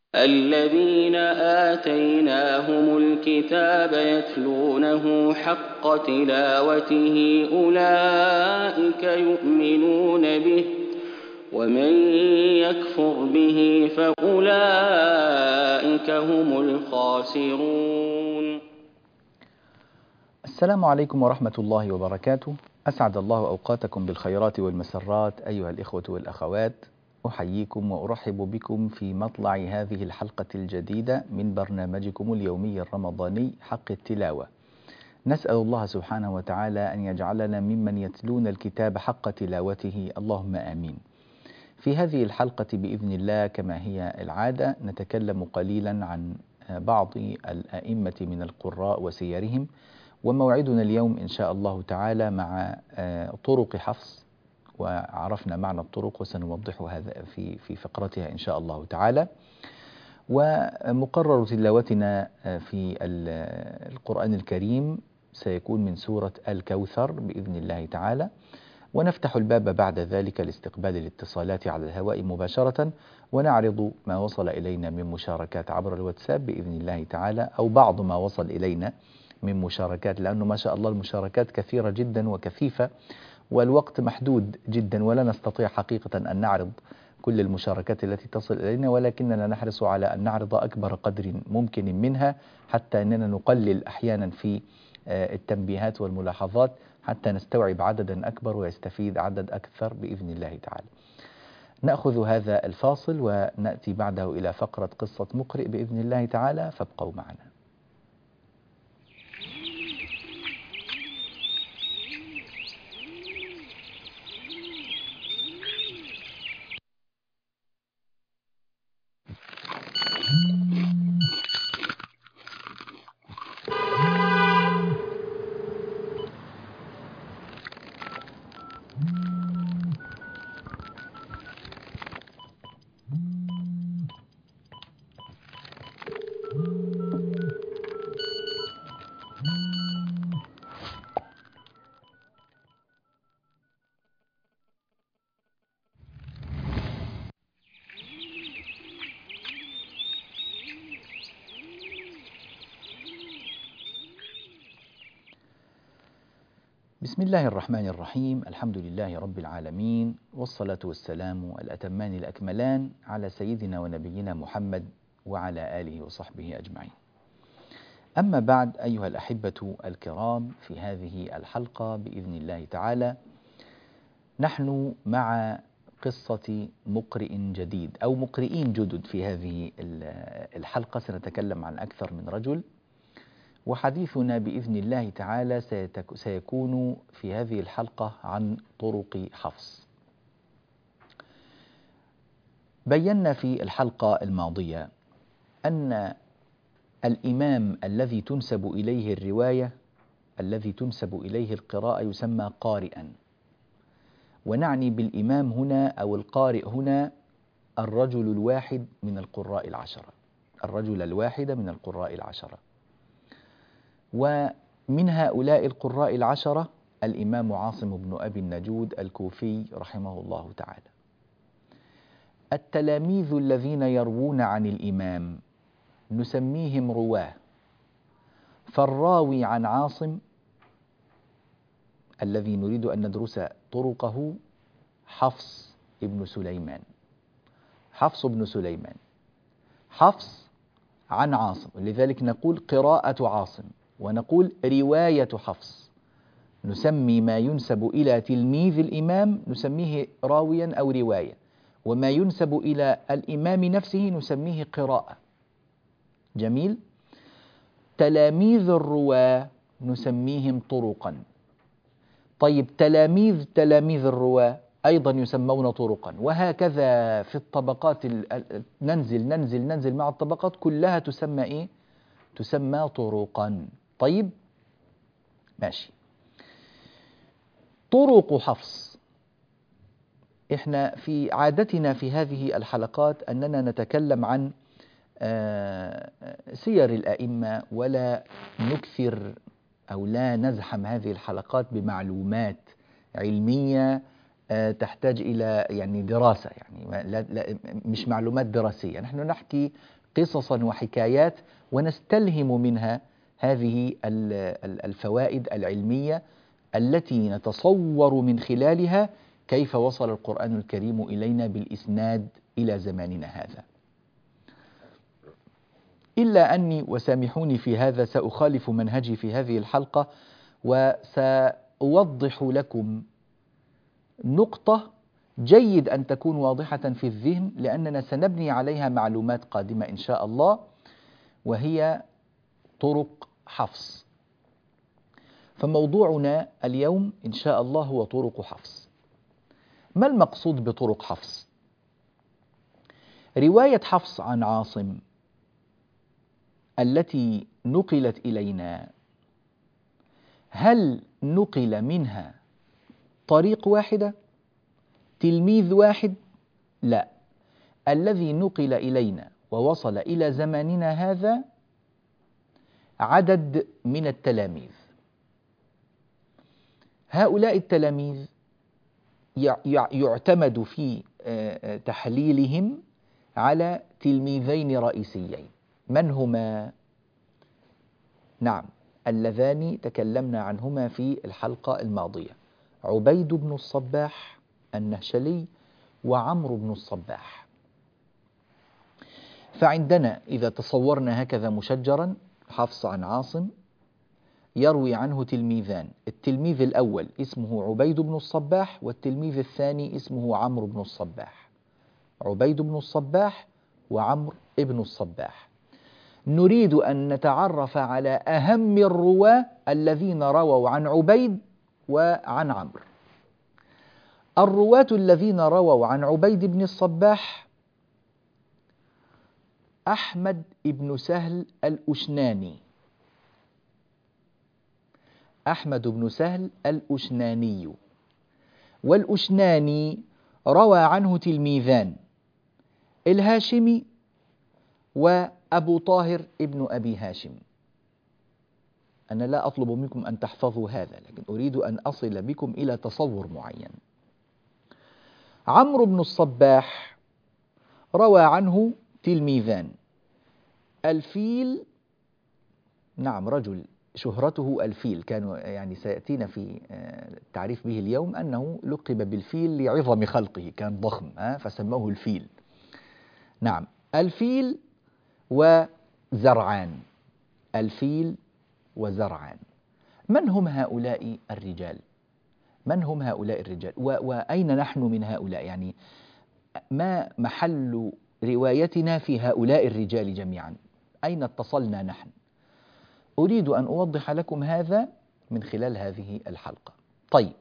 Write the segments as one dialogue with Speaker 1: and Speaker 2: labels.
Speaker 1: الذين آتيناهم الكتاب يتلونه حق تلاوته أولئك يؤمنون به ومن يكفر به فأولئك هم الخاسرون.
Speaker 2: السلام عليكم ورحمة الله وبركاته. أسعد الله أوقاتكم بالخيرات والمسرات أيها الإخوة والأخوات، أحييكم وأرحب بكم في مطلع هذه الحلقة الجديدة من برنامجكم اليومي الرمضاني حق التلاوة. نسأل الله سبحانه وتعالى أن يجعلنا ممن يتلون الكتاب حق تلاوته، اللهم آمين. في هذه الحلقة بإذن الله كما هي العادة نتكلم قليلا عن بعض الأئمة من القراء وسيرهم، وموعدنا اليوم إن شاء الله تعالى مع طرق حفص، وعرفنا معنى الطرق وسنوضح هذا في فقرتها إن شاء الله تعالى. ومقرر تلاوتنا في القرآن الكريم سيكون من سورة الكوثر بإذن الله تعالى، ونفتح الباب بعد ذلك لاستقبال الاتصالات على الهواء مباشرة، ونعرض ما وصل إلينا من مشاركات عبر الواتساب بإذن الله تعالى، أو بعض ما وصل إلينا من مشاركات، لأنه ما شاء الله المشاركات كثيرة جدا وكثيفة والوقت محدود جدا، ولا نستطيع حقيقة أن نعرض كل المشاركات التي تصل إلينا، ولكننا نحرص على أن نعرض أكبر قدر ممكن منها، حتى أننا نقلل أحيانا في التنبيهات والملاحظات حتى نستوعب عددا أكبر ويستفيد عدد أكثر بإذن الله تعالى. نأخذ هذا الفاصل ونأتي بعده إلى فقرة قصة مقرئ بإذن الله تعالى، فابقوا معنا. بسم الله الرحمن الرحيم، الحمد لله رب العالمين، والصلاة والسلام الأتمان الأكملان على سيدنا ونبينا محمد وعلى آله وصحبه أجمعين. أما بعد أيها الأحبة الكرام، في هذه الحلقة بإذن الله تعالى نحن مع قصة مقرئ جديد أو مقرئين جدد. في هذه الحلقة سنتكلم عن أكثر من رجل، وحديثنا بإذن الله تعالى سيكون في هذه الحلقة عن طرق حفص. بينا في الحلقة الماضية أن الإمام الذي تنسب إليه الرواية، الذي تنسب إليه القراءة، يسمى قارئا، ونعني بالإمام هنا أو القارئ هنا الرجل الواحد من القراء العشرة، الرجل الواحد من القراء العشرة. ومن هؤلاء القراء العشرة الإمام عاصم بن أبي النجود الكوفي رحمه الله تعالى. التلاميذ الذين يروون عن الإمام نسميهم رواه، فالراوي عن عاصم الذي نريد أن ندرس طرقه حفص بن سليمان، حفص بن سليمان، حفص عن عاصم، لذلك نقول قراءة عاصم ونقول رواية حفص. نسمي ما ينسب إلى تلميذ الإمام نسميه راويا أو رواية، وما ينسب إلى الإمام نفسه نسميه قراءة. جميل. تلاميذ الرواة نسميهم طرقا. طيب تلاميذ الرواة أيضا يسمون طرقا، وهكذا في الطبقات ننزل مع الطبقات كلها تسمى إيه؟ تسمى طرقا. طيب ماشي. طرق حفص، إحنا في عادتنا في هذه الحلقات أننا نتكلم عن سير الأئمة، ولا نكثر أو لا نزحم هذه الحلقات بمعلومات علمية تحتاج إلى يعني دراسة، يعني لا مش معلومات دراسية، نحن نحكي قصصا وحكايات ونستلهم منها هذه الفوائد العلمية التي نتصور من خلالها كيف وصل القرآن الكريم إلينا بالإسناد إلى زماننا هذا. إلا أني وسامحوني في هذا سأخالف منهجي في هذه الحلقة، وسأوضح لكم نقطة جيد أن تكون واضحة في الذهن، لأننا سنبني عليها معلومات قادمة إن شاء الله، وهي طرق حفص. فموضوعنا اليوم إن شاء الله هو طرق حفص. ما المقصود بطرق حفص؟ رواية حفص عن عاصم التي نقلت إلينا، هل نقل منها طريق واحدة؟ تلميذ واحد؟ لا، الذي نقل إلينا ووصل إلى زماننا هذا عدد من التلاميذ. هؤلاء التلاميذ يعتمد في تحليلهم على تلميذين رئيسيين. من هما؟ نعم، اللذان تكلمنا عنهما في الحلقة الماضية، عبيد بن الصباح النهشلي وعمرو بن الصباح. فعندنا إذا تصورنا هكذا مشجرا، حفص عن عاصم يروي عنه تلميذان، التلميذ الأول اسمه عبيد بن الصباح، والتلميذ الثاني اسمه عمرو بن الصباح. عبيد بن الصباح وعمرو بن الصباح. نريد أن نتعرف على أهم الرواة الذين رووا عن عبيد وعن عمرو. الرواة الذين رووا عن عبيد بن الصباح: أحمد بن سهل الأشناني. أحمد بن سهل الأشناني. والأشناني روى عنه تلميذان، الهاشمي وأبو طاهر ابن أبي هاشم. أنا لا أطلب منكم أن تحفظوا هذا، لكن أريد أن أصل بكم إلى تصور معين. عمرو بن الصباح روى عنه تلميذان، الفيل، نعم رجل شهرته الفيل، كانوا يعني سيأتينا في التعريف به اليوم أنه لقب بالفيل لعظم خلقه، كان ضخم فسموه الفيل. نعم، الفيل وزرعان. الفيل وزرعان. من هم هؤلاء الرجال؟ من هم هؤلاء الرجال؟ وأين نحن من هؤلاء؟ يعني ما محل روايتنا في هؤلاء الرجال جميعا؟ أين اتصلنا نحن؟ أريد أن أوضح لكم هذا من خلال هذه الحلقة. طيب،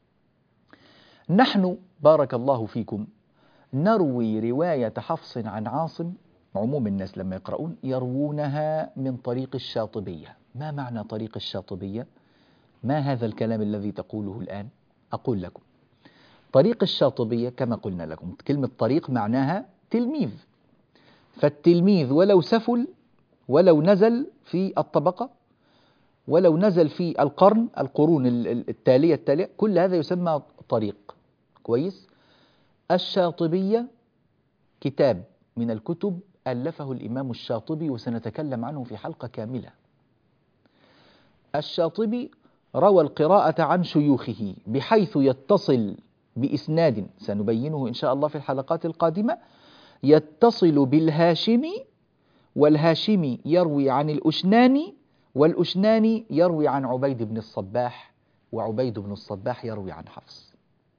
Speaker 2: نحن بارك الله فيكم نروي رواية حفص عن عاصم، عموم الناس لما يقرؤون يروونها من طريق الشاطبية. ما معنى طريق الشاطبية؟ ما هذا الكلام الذي تقوله الآن؟ أقول لكم، طريق الشاطبية كما قلنا لكم، كلمة طريق معناها تلميذ، فالتلميذ ولو سفل، ولو نزل في الطبقة، ولو نزل في القرون التالية، كل هذا يسمى طريق. كويس؟ الشاطبية كتاب من الكتب ألفه الإمام الشاطبي، وسنتكلم عنه في حلقة كاملة. الشاطبي روى القراءة عن شيوخه بحيث يتصل بإسناد سنبينه إن شاء الله في الحلقات القادمة، يتصل بالهاشمي، والهاشمي يروي عن الأشناني، والأشناني يروي عن عبيد بن الصباح، وعبيد بن الصباح يروي عن حفص.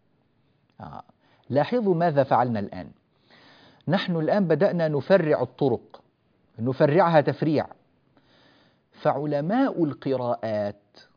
Speaker 2: لاحظوا ماذا فعلنا الآن. نحن الآن بدأنا نفرع الطرق، نفرعها تفريع. فعلماء القراءات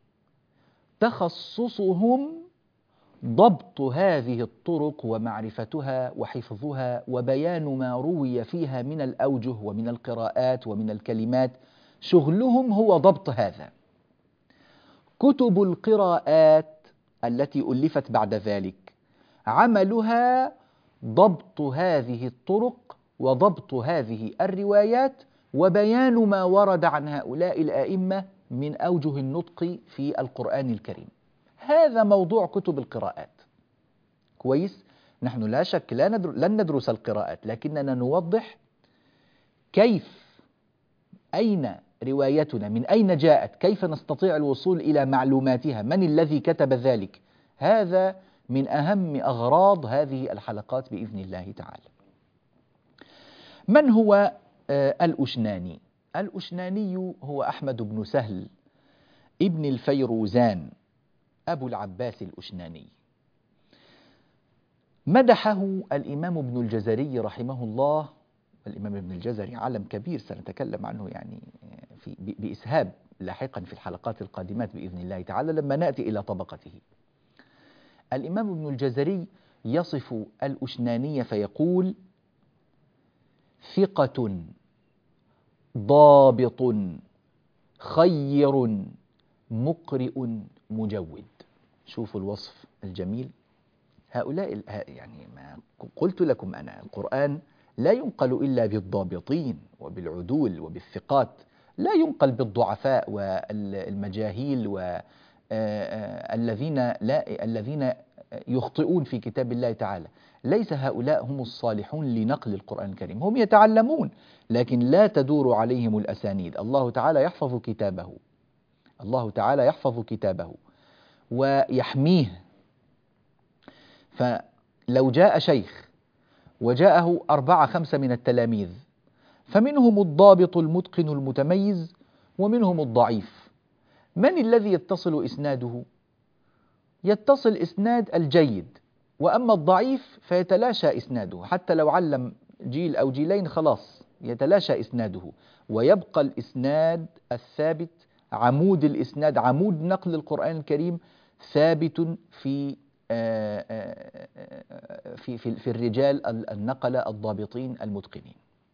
Speaker 2: تخصصهم ضبط هذه الطرق ومعرفتها وحفظها وبيان ما روي فيها من الأوجه ومن القراءات ومن الكلمات، شغلهم هو ضبط هذا. كتب القراءات التي ألفت بعد ذلك عملها ضبط هذه الطرق وضبط هذه الروايات وبيان ما ورد عن هؤلاء الآئمة من أوجه النطق في القرآن الكريم. هذا موضوع كتب القراءات. كويس؟ نحن لا شك لن ندرس القراءات، لكننا نوضح كيف، أين روايتنا، من أين جاءت، كيف نستطيع الوصول إلى معلوماتها، من الذي كتب ذلك. هذا من أهم أغراض هذه الحلقات بإذن الله تعالى. من هو الأشناني؟ الأشناني هو أحمد بن سهل ابن الفيروزان أبو العباس الأشناني. مدحه الإمام ابن الجزري رحمه الله. الإمام ابن الجزري عالم كبير سنتكلم عنه يعني بإسهاب لاحقا في الحلقات القادمات بإذن الله تعالى لما نأتي إلى طبقته. الإمام ابن الجزري يصف الأشناني فيقول: ثقة ضابط خير مقرئ مجود. شوفوا الوصف الجميل. هؤلاء يعني ما قلت لكم أنا، القرآن لا ينقل إلا بالضابطين وبالعدول وبالثقات، لا ينقل بالضعفاء والمجاهيل والذين يخطئون في كتاب الله تعالى. ليس هؤلاء هم الصالحون لنقل القرآن الكريم، هم يتعلمون لكن لا تدور عليهم الأسانيد. الله تعالى يحفظ كتابه، الله تعالى يحفظ كتابه ويحميه. فلو جاء شيخ وجاءه 4-5 من التلاميذ، فمنهم الضابط المتقن المتميز ومنهم الضعيف، من الذي يتصل إسناده؟ يتصل إسناد الجيد، وأما الضعيف فيتلاشى إسناده. حتى لو علم جيل أو جيلين خلاص يتلاشى إسناده، ويبقى الإسناد الثابت، عمود الإسناد، عمود نقل القرآن الكريم، ثابت في الرجال النقلة الضابطين المتقنين.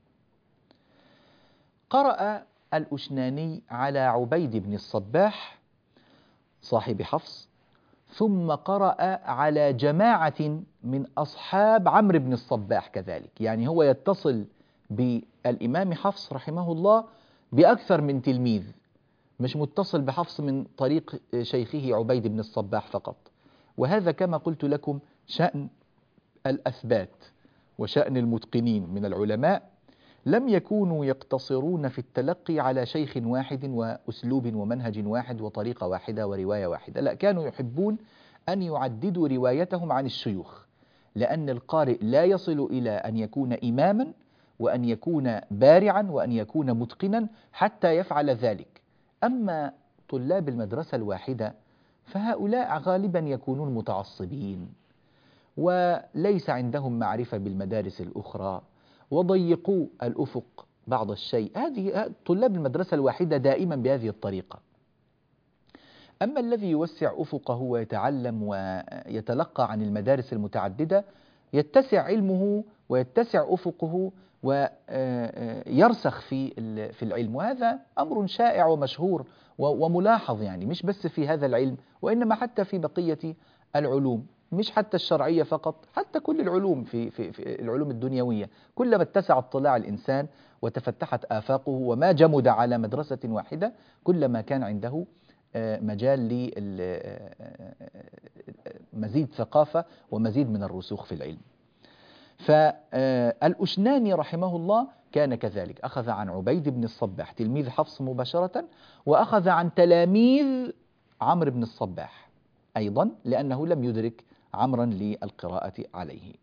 Speaker 2: قرأ الأشناني على عبيد بن الصباح صاحب حفص، ثم قرأ على جماعة من أصحاب عمرو بن الصباح كذلك. يعني هو يتصل بالإمام حفص رحمه الله بأكثر من تلميذ، مش متصل بحفص من طريق شيخه عبيد بن الصباح فقط. وهذا كما قلت لكم شأن الأثبات وشأن المتقنين من العلماء، لم يكونوا يقتصرون في التلقي على شيخ واحد وأسلوب ومنهج واحد وطريقة واحدة ورواية واحدة، لا، كانوا يحبون أن يعددوا روايتهم عن الشيوخ، لأن القارئ لا يصل إلى أن يكون إماما وأن يكون بارعا وأن يكون متقنا حتى يفعل ذلك. أما طلاب المدرسة الواحدة فهؤلاء غالبا يكونون متعصبين وليس عندهم معرفة بالمدارس الأخرى وضيقوا الأفق بعض الشيء. هذه طلاب المدرسة الواحدة دائما بهذه الطريقة. أما الذي يوسع أفقه ويتعلم ويتلقى عن المدارس المتعددة يتسع علمه ويتسع أفقه ويرسخ في العلم، وهذا أمر شائع ومشهور وملاحظ، يعني مش بس في هذا العلم وإنما حتى في بقية العلوم، مش حتى الشرعية فقط، حتى كل العلوم في العلوم الدنيوية. كلما اتسع اطلاع الإنسان وتفتحت آفاقه وما جمد على مدرسة واحدة كلما كان عنده مجال لمزيد ثقافة ومزيد من الرسوخ في العلم. فالأشناني رحمه الله كان كذلك، أخذ عن عبيد بن الصباح تلميذ حفص مباشرة، وأخذ عن تلاميذ عمرو بن الصباح أيضا لأنه لم يدرك عمرا للقراءة عليه.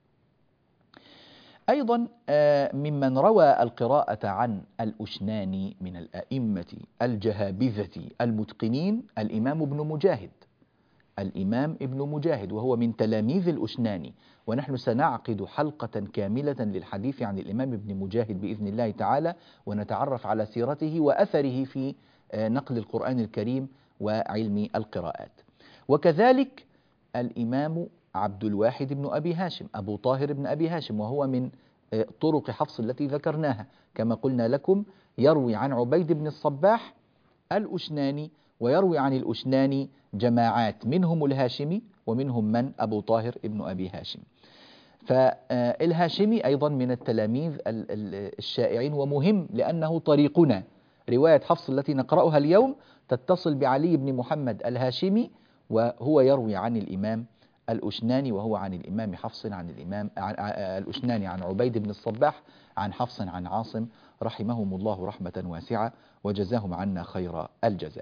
Speaker 2: أيضا ممن روى القراءة عن الأشناني من الأئمة الجهابذة المتقنين الإمام ابن مجاهد. الإمام ابن مجاهد وهو من تلاميذ الأشناني، ونحن سنعقد حلقة كاملة للحديث عن الإمام ابن مجاهد بإذن الله تعالى، ونتعرف على سيرته وأثره في نقل القرآن الكريم وعلم القراءات. وكذلك الإمام عبد الواحد بن أبي هاشم أبو طاهر بن أبي هاشم، وهو من طرق حفص التي ذكرناها كما قلنا لكم، يروي عن عبيد بن الصباح الأشناني، ويروي عن الأشناني جماعات منهم الهاشمي ومنهم من أبو طاهر ابن أبي هاشم. فالهاشمي أيضا من التلاميذ الشائعين ومهم لأنه طريقنا. رواية حفص التي نقرأها اليوم تتصل بعلي بن محمد الهاشمي، وهو يروي عن الإمام الأشناني، وهو عن الإمام حفص عن الأشناني عن عبيد بن الصباح عن حفص عن عاصم رحمهم الله رحمة واسعة وجزاهم عنا خير الجزاء.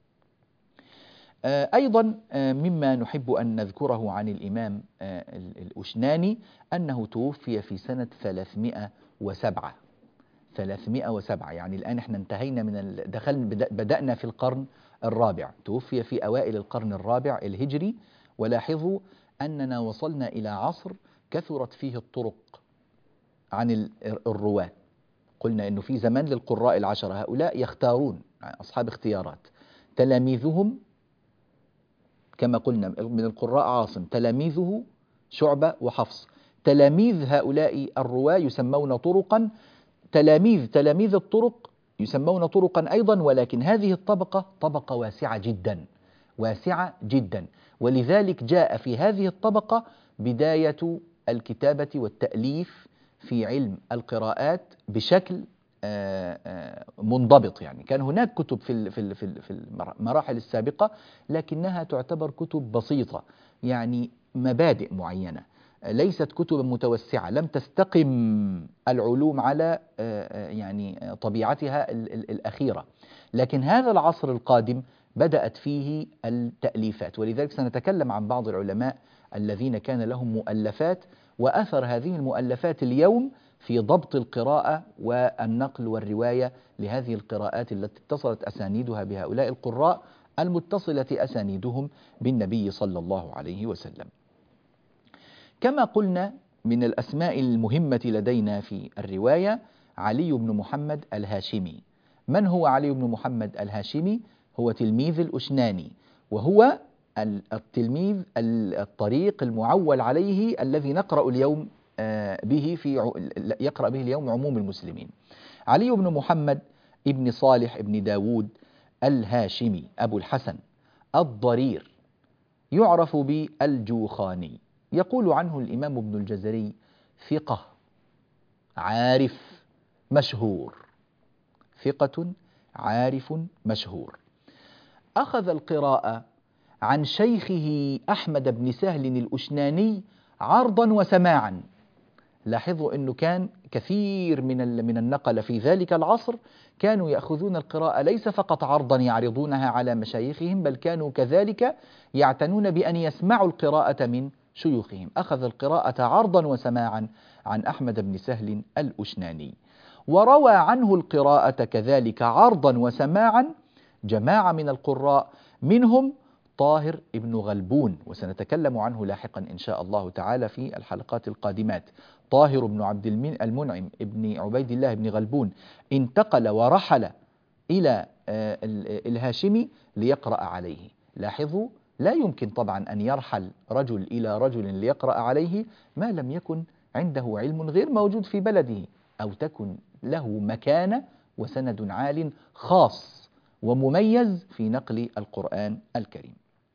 Speaker 2: أيضا مما نحب أن نذكره عن الإمام الأشناني أنه توفي في سنة 307. يعني الآن احنا انتهينا بدأنا في القرن الرابع، توفي في أوائل القرن الرابع الهجري. ولاحظوا أننا وصلنا إلى عصر كثرت فيه الطرق عن الرواة. قلنا أنه في زمان للقراء العشرة، هؤلاء يختارون، أصحاب اختيارات، تلاميذهم كما قلنا من القراء عاصم، تلاميذه شعبة وحفص، تلاميذ هؤلاء الرواة يسمون طرقا، تلاميذ الطرق يسمون طرقا أيضا، ولكن هذه الطبقة طبقة واسعة جدا، ولذلك جاء في هذه الطبقة بداية الكتابة والتأليف في علم القراءات بشكل منضبط. يعني كان هناك كتب في المراحل السابقة، لكنها تعتبر كتب بسيطة، يعني مبادئ معينة، ليست كتبا متوسعة، لم تستقم العلوم على يعني طبيعتها الأخيرة. لكن هذا العصر القادم بدأت فيه التأليفات، ولذلك سنتكلم عن بعض العلماء الذين كان لهم مؤلفات، وأثر هذه المؤلفات اليوم في ضبط القراءة والنقل والرواية لهذه القراءات التي اتصلت أسانيدها بهؤلاء القراء المتصلة أسانيدهم بالنبي صلى الله عليه وسلم. كما قلنا من الأسماء المهمة لدينا في الرواية علي بن محمد الهاشمي. من هو علي بن محمد الهاشمي؟ هو تلميذ الأشناني، وهو التلميذ الطريق المعول عليه الذي نقرأ اليوم يقرأ به اليوم عموم المسلمين. علي بن محمد ابن صالح ابن داود الهاشمي أبو الحسن الضرير، يعرف بالجوخاني. يقول عنه الإمام ابن الجزري: ثقة عارف مشهور. ثقة عارف مشهور. أخذ القراءة عن شيخه أحمد بن سهل الأشناني عرضا وسماعا. لاحظوا أنه كان كثير من النقل في ذلك العصر كانوا يأخذون القراءة ليس فقط عرضا يعرضونها على مشايخهم، بل كانوا كذلك يعتنون بأن يسمعوا القراءة من شيوخهم. أخذ القراءة عرضا وسماعا عن أحمد بن سهل الأشناني، وروى عنه القراءة كذلك عرضا وسماعا جماعة من القراء، منهم طاهر ابن غلبون، وسنتكلم عنه لاحقا إن شاء الله تعالى في الحلقات القادمات. طاهر بن عبد المنعم ابن عبيد الله بن غلبون انتقل ورحل إلى الهاشمي ليقرأ عليه. لاحظوا، لا يمكن طبعا أن يرحل رجل إلى رجل ليقرأ عليه ما لم يكن عنده علم غير موجود في بلده، أو تكن له مكانة وسند عال خاص ومميز في نقل القرآن الكريم.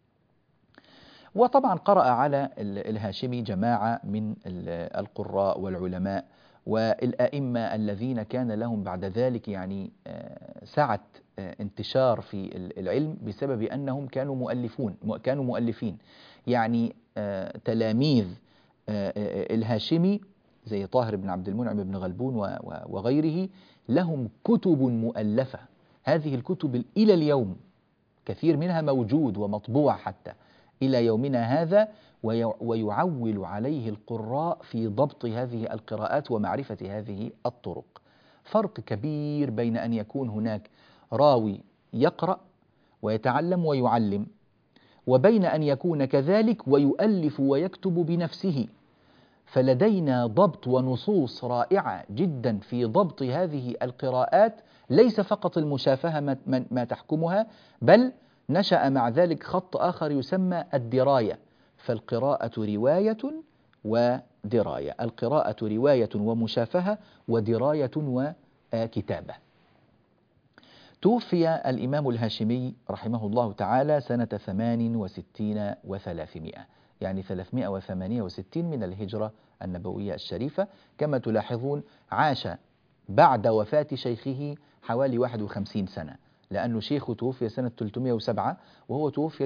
Speaker 2: وطبعا قرأ على الهاشمي جماعة من القراء والعلماء والأئمة الذين كان لهم بعد ذلك يعني سعة انتشار في العلم بسبب أنهم كانوا مؤلفين. يعني تلاميذ الهاشمي زي طاهر بن عبد المنعم بن غلبون وغيره لهم كتب مؤلفة. هذه الكتب إلى اليوم كثير منها موجود ومطبوع حتى إلى يومنا هذا، ويعول عليه القراء في ضبط هذه القراءات ومعرفة هذه الطرق. فرق كبير بين أن يكون هناك راوي يقرأ ويتعلم ويعلم، وبين أن يكون كذلك ويؤلف ويكتب بنفسه. فلدينا ضبط ونصوص رائعة جدا في ضبط هذه القراءات، ليس فقط المشافهة ما تحكمها، بل نشأ مع ذلك خط آخر يسمى الدراية. فالقراءة رواية ودراية، القراءة رواية ومشافهة ودراية وكتابة. توفي الإمام الهاشمي رحمه الله تعالى سنة 68 و300، يعني 368 من الهجرة النبوية الشريفة. كما تلاحظون عاش بعد وفاة شيخه حوالي 51 سنة، لأنه شيخه توفي سنة 307 وهو توفي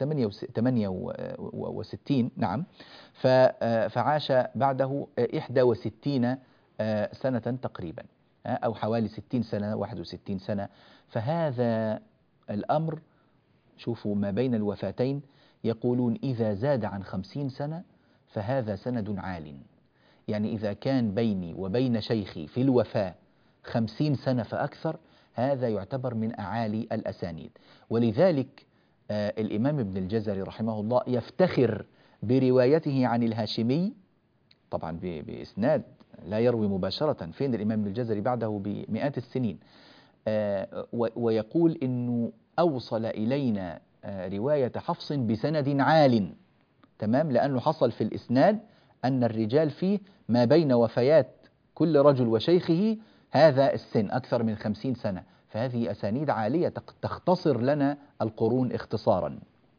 Speaker 2: 368. نعم. فعاش بعده 61 سنة تقريبا، أو حوالي 60 سنة 61 سنة. فهذا الأمر، شوفوا ما بين الوفاتين يقولون إذا زاد عن 50 سنة فهذا سند عال. يعني إذا كان بيني وبين شيخي في الوفاة 50 سنة فأكثر، هذا يعتبر من أعالي الأسانيد. ولذلك الإمام ابن الجزري رحمه الله يفتخر بروايته عن الهاشمي، طبعا بإسناد، لا يروي مباشرة. فين الإمام ابن الجزري بعده بمئات السنين؟ ويقول إنه أوصل إلينا رواية حفص بسند عال، تمام، لأنه حصل في الإسناد أن الرجال فيه ما بين وفيات كل رجل وشيخه هذا السن أكثر من 50 سنة. فهذه أسانيد عالية تختصر لنا القرون اختصارا.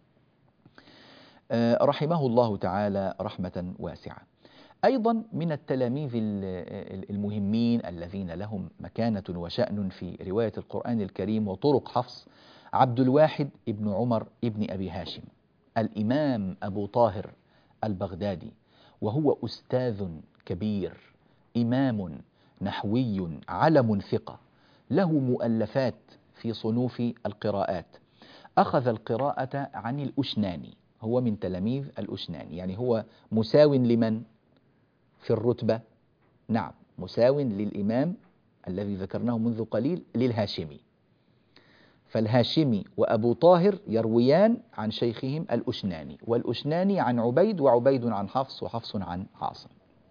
Speaker 2: رحمه الله تعالى رحمة واسعة. أيضا من التلاميذ المهمين الذين لهم مكانة وشأن في رواية القرآن الكريم وطرق حفص عبد الواحد ابن عمر ابن أبي هاشم، الإمام أبو طاهر البغدادي، وهو أستاذ كبير، إمام نحوي، علم ثقة، له مؤلفات في صنوف القراءات. أخذ القراءة عن الأشناني، هو من تلاميذ الأشناني، يعني هو مساو لمن في الرتبة؟ نعم، مساو للإمام الذي ذكرناه منذ قليل للهاشمي. فالهاشمي وأبو طاهر يرويان عن شيخهم الأشناني، والأشناني عن عبيد، وعبيد عن حفص، وحفص عن عاصم.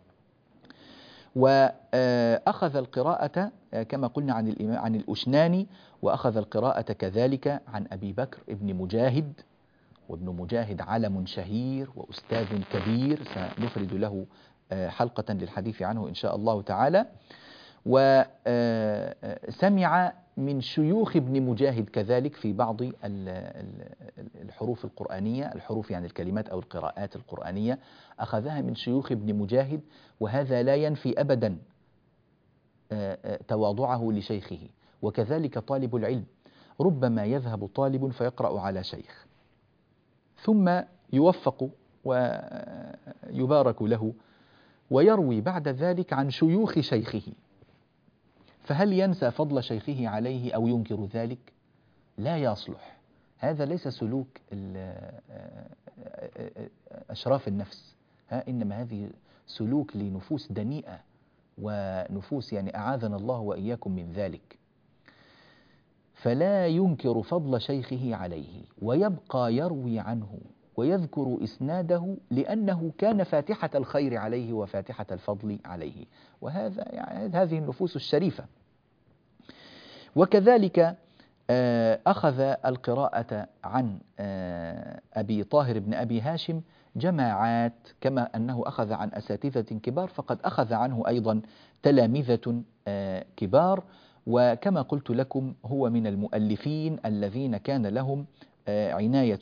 Speaker 2: وأخذ القراءة كما قلنا عن الأشناني، وأخذ القراءة كذلك عن أبي بكر ابن مجاهد، وابن مجاهد علم شهير وأستاذ كبير سنفرد له حلقة للحديث عنه إن شاء الله تعالى. وسمع من شيوخ ابن مجاهد كذلك في بعض الحروف القرآنية، الحروف يعني الكلمات أو القراءات القرآنية، أخذها من شيوخ ابن مجاهد، وهذا لا ينفي أبدا تواضعه لشيخه. وكذلك طالب العلم، ربما يذهب طالب فيقرأ على شيخ ثم يوفق ويبارك له ويروي بعد ذلك عن شيوخ شيخه، فهل ينسى فضل شيخه عليه أو ينكر ذلك؟ لا يصلح. هذا ليس سلوك أشراف النفس، إنما هذه سلوك لنفوس دنيئة ونفوس يعني أعاذنا الله وإياكم من ذلك. فلا ينكر فضل شيخه عليه، ويبقى يروي عنه ويذكر إسناده، لأنه كان فاتحة الخير عليه وفاتحة الفضل عليه. وهذا يعني هذه النفوس الشريفة. وكذلك أخذ القراءة عن أبي طاهر بن أبي هاشم جماعات، كما أنه أخذ عن أساتذة كبار فقد أخذ عنه أيضا تلامذة كبار. وكما قلت لكم هو من المؤلفين الذين كان لهم عناية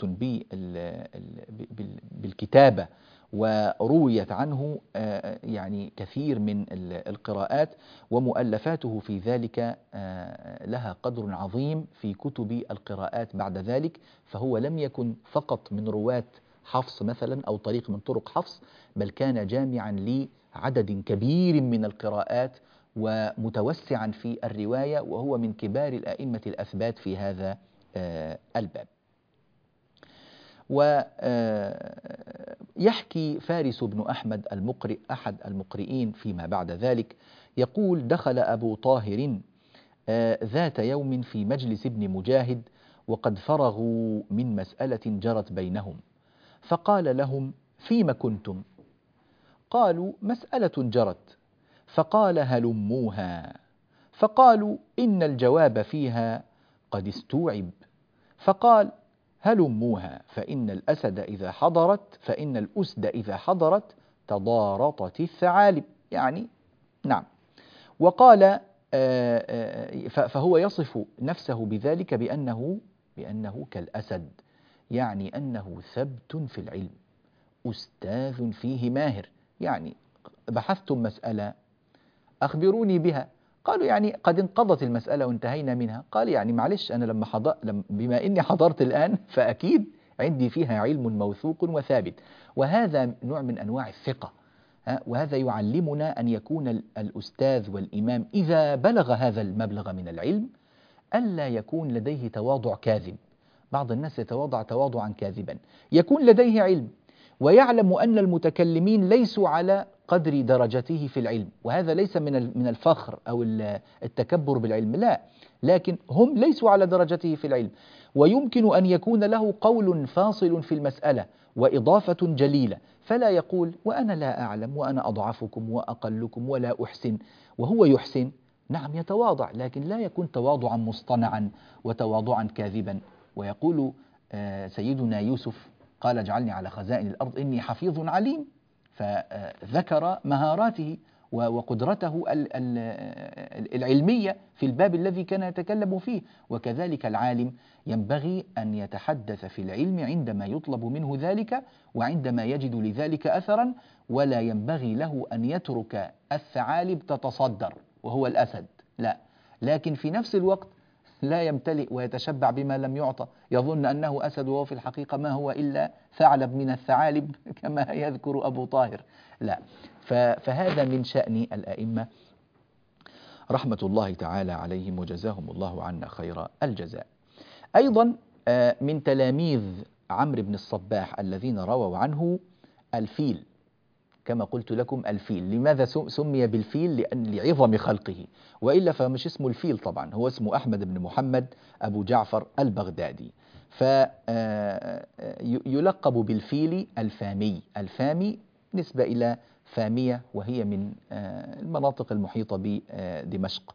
Speaker 2: بالكتابة، ورويت عنه يعني كثير من القراءات، ومؤلفاته في ذلك لها قدر عظيم في كتب القراءات بعد ذلك. فهو لم يكن فقط من رواة حفص مثلا أو طريق من طرق حفص، بل كان جامعا لعدد كبير من القراءات ومتوسعا في الرواية، وهو من كبار الأئمة الأثبات في هذا الباب. ويحكي فارس بن أحمد المقرئ أحد المقرئين فيما بعد ذلك، يقول: دخل أبو طاهر ذات يوم في مجلس ابن مجاهد وقد فرغوا من مسألة جرت بينهم، فقال لهم: فيم كنتم؟ قالوا: مسألة جرت. فقال: هلموها. فقالوا: إن الجواب فيها قد استوعب. فقال: هلموها، فإن الأسد إذا حضرت تضارطت الثعالب. يعني نعم. وقال فهو يصف نفسه بذلك بأنه كالأسد، يعني أنه ثبت في العلم، أستاذ فيه ماهر. يعني بحثتم مسألة أخبروني بها، قالوا يعني قد انقضت المسألة وانتهينا منها. قال يعني معلش، أنا بما إني حضرت الآن فأكيد عندي فيها علم موثوق وثابت. وهذا نوع من أنواع الثقة، وهذا يعلمنا أن يكون الأستاذ والإمام إذا بلغ هذا المبلغ من العلم ألا يكون لديه تواضع كاذب. بعض الناس يتواضع تواضعا كاذبا. يكون لديه علم ويعلم أن المتكلمين ليسوا على قدر درجته في العلم، وهذا ليس من الفخر أو التكبر بالعلم، لا، لكن هم ليسوا على درجته في العلم، ويمكن أن يكون له قول فاصل في المسألة وإضافة جليلة، فلا يقول وأنا لا أعلم وأنا أضعفكم وأقلكم ولا أحسن، وهو يحسن. نعم يتواضع، لكن لا يكون تواضعا مصطنعا وتواضعا كاذبا. ويقول سيدنا يوسف قال اجعلني على خزائن الأرض إني حفيظ عليم، فذكر مهاراته وقدرته العلمية في الباب الذي كان يتكلم فيه. وكذلك العالم ينبغي أن يتحدث في العلم عندما يطلب منه ذلك وعندما يجد لذلك أثرا، ولا ينبغي له أن يترك الثعالب تتصدر وهو الأسد، لا، لكن في نفس الوقت لا يمتلئ ويتشبع بما لم يعطى، يظن أنه أسد وهو في الحقيقة ما هو إلا ثعلب من الثعالب كما يذكر أبو طاهر، لا. فهذا من شأن الأئمة رحمة الله تعالى عليهم وجزاهم الله عنا خير الجزاء. أيضا من تلاميذ عمرو بن الصباح الذين رووا عنه الفيل، كما قلت لكم الفيل، لماذا سمي بالفيل؟ لعظم خلقه، وإلا فمش اسمه الفيل طبعا، هو اسمه أحمد بن محمد أبو جعفر البغدادي، فيلقب بالفيل الفامي. الفامي نسبة إلى فامية، وهي من المناطق المحيطة بدمشق،